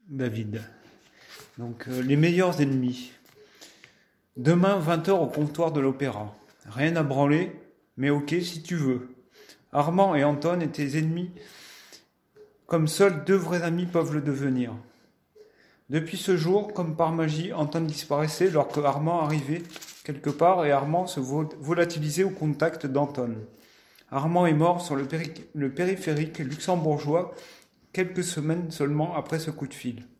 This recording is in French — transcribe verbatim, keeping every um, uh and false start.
David. Donc, euh, les meilleurs ennemis. Demain, vingt heures au comptoir de l'Opéra. Rien à branler, mais ok si tu veux. Armand et Anton étaient ennemis, comme seuls deux vrais amis peuvent le devenir. Depuis ce jour, comme par magie, Anton disparaissait lorsque Armand arrivait quelque part et Armand se volatilisait au contact d'Anton. Armand est mort sur le, péri- le périphérique luxembourgeois quelques semaines seulement après ce coup de fil.